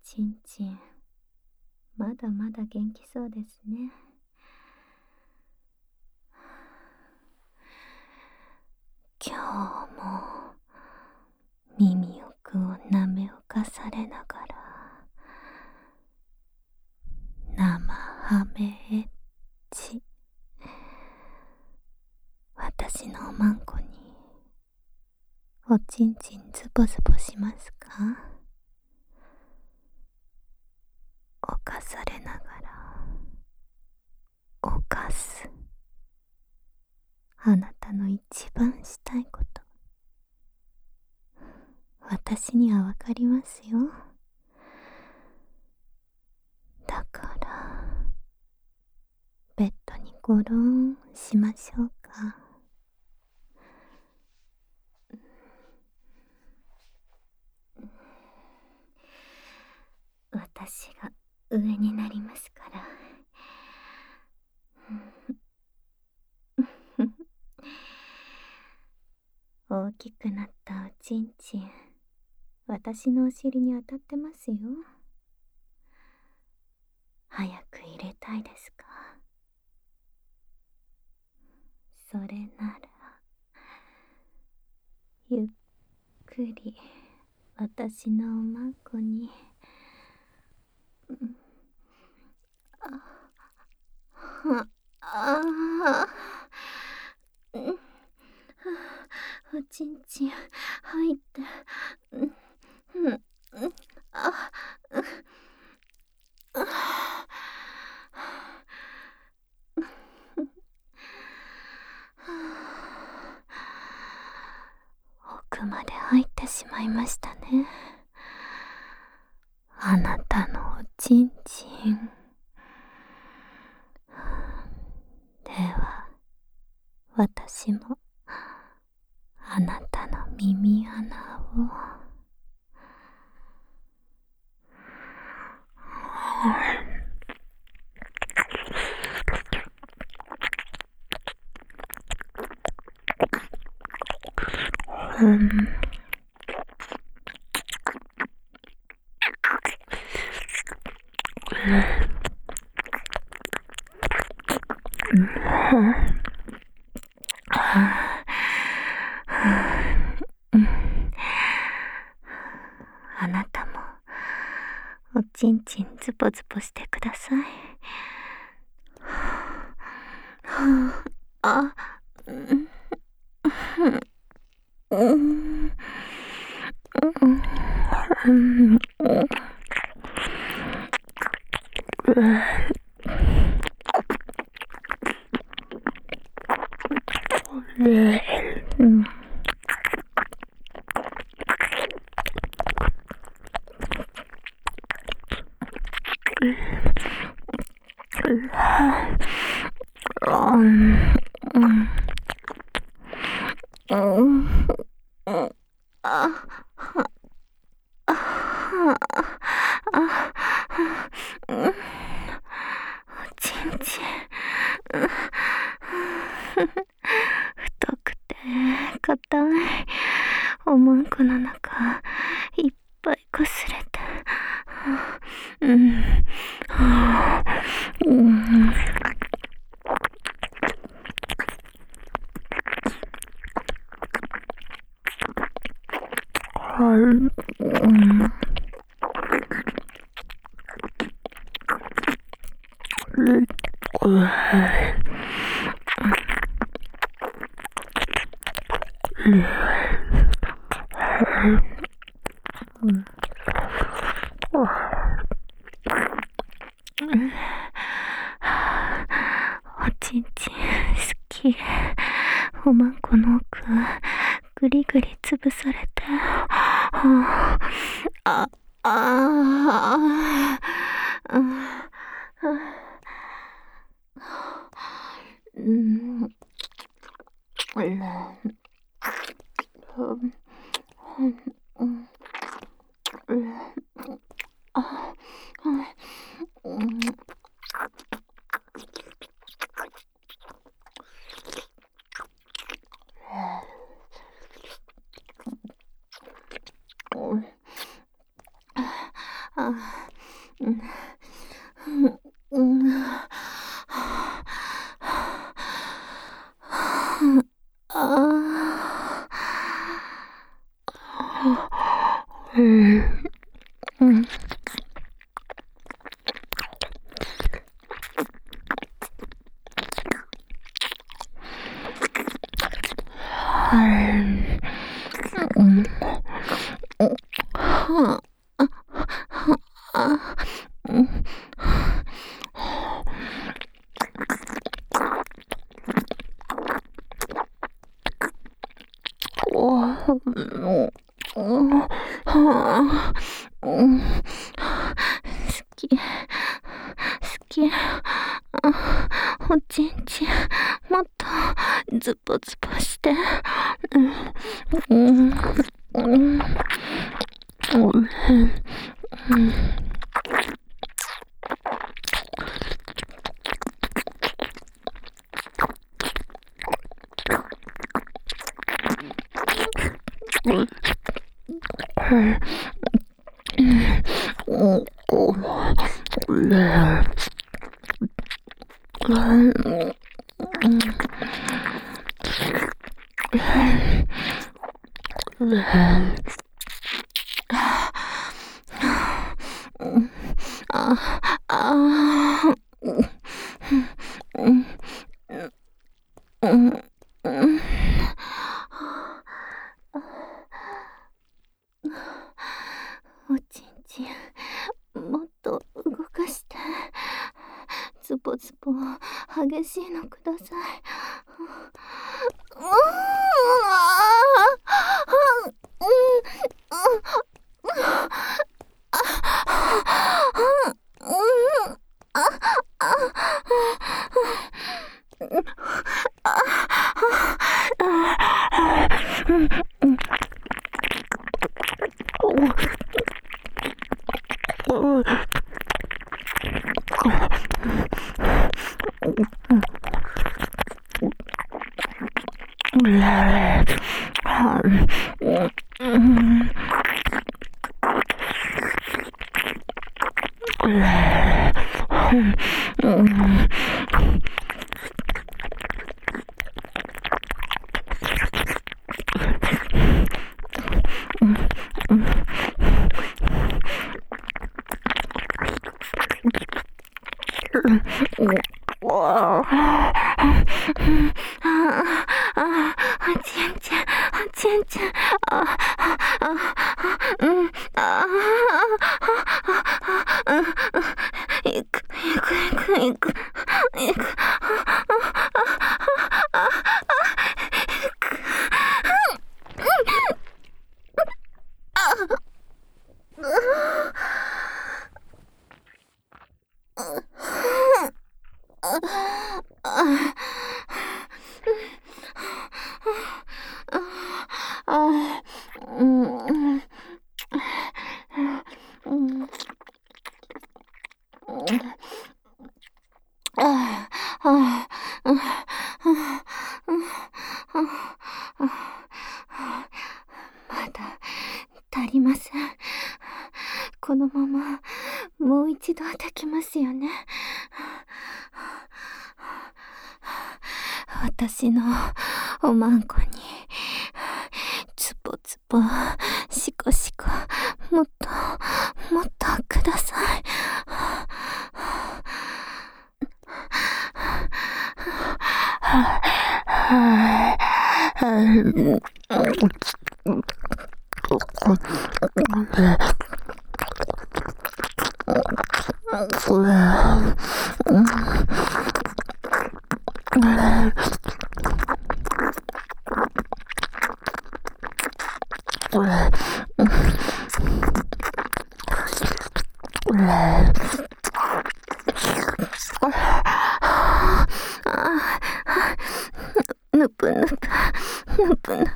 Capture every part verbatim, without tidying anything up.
ちんちん、まだまだ元気そうですね。今日も耳奥をなめをかされながら生ハメエッチ、私のおまんこにおちんちんズボズボしますか？犯されながら犯す、あなたの一番したいこと、私にはわかりますよ。だからベッドにゴロンしましょうか。私が上になりますから。大きくなったおちんちん、私のお尻に当たってますよ。早く入れたいですか？それならゆっくり私のおまんこに、うん、あああ、うん、おちんちん入って、うん、うん、あ、うん、奥まで入ってしまいましたね。あなたのおちんちん。では私もあなたの耳穴をうん、あなたもおちんちんズボズボしてください。あ、うん、うん、うん、うん、ちんちん、太くて硬いおまんこの中いっぱいこすれて、うん、うん、はい、うん、おちんちん好き。おまんこの奥ぐりぐりつぶされて、あああうん、 あーうんうんうんはああうんおうんはあうん好き好きあおちんちんもっとズボズボしてうんうんうんうんああうんうんうんおちんちんもっと動かしてズボズボ激しいのください。うーんまだ足りません。このままもう一度抱きますよね。私のおまんこにズボズボシコシコもっともっとください。ぬぷぬぷぬぷぬぷ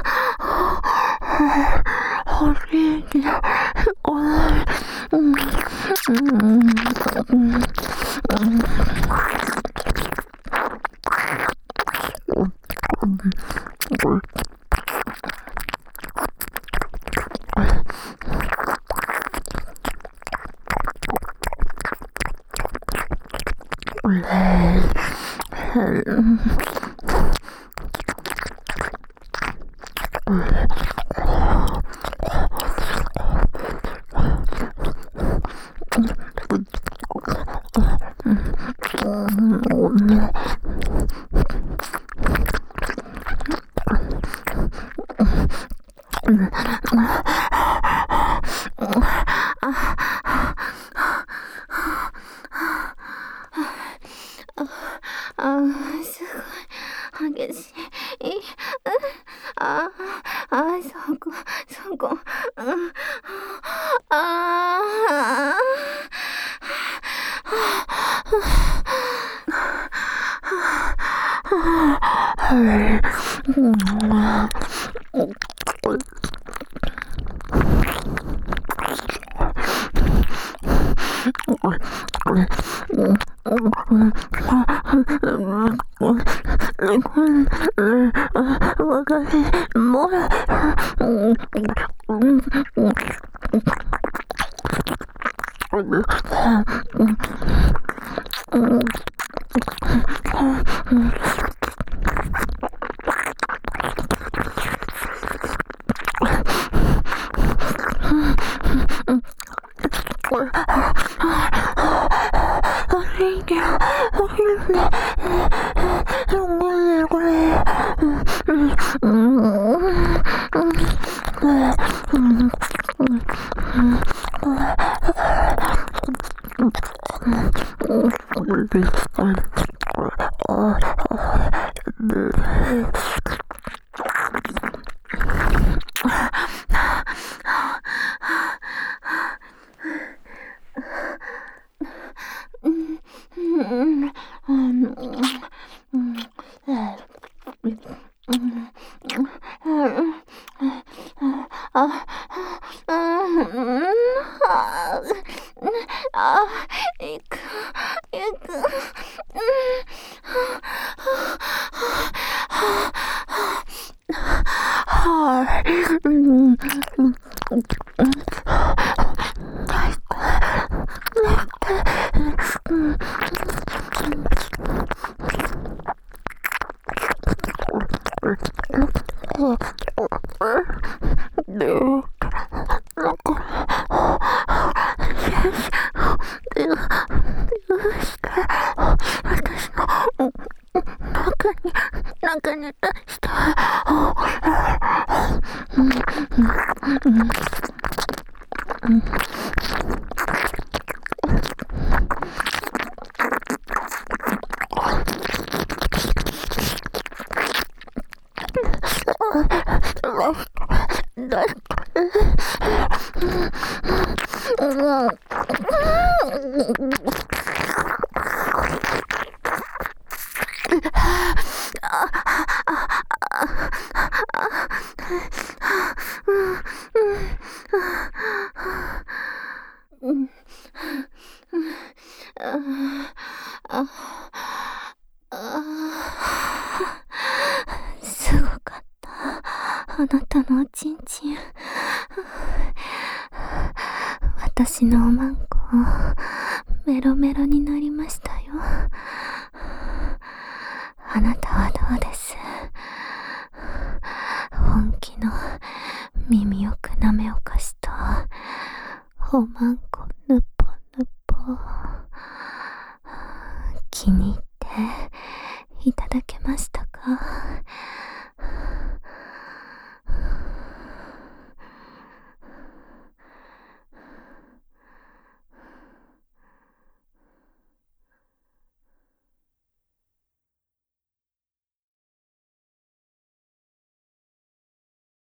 欲しいけどこれうんうんうんあ、すごい激しい。ああ、そこ、そこ。ああ。わかりもうあ、いく、いく、はい、うん、中にいた人すごかった。あなたのおちんちん。私のおまんこメロメロになりましたよ。あなたはどうです？本気の耳よくなめおかしとおまんこ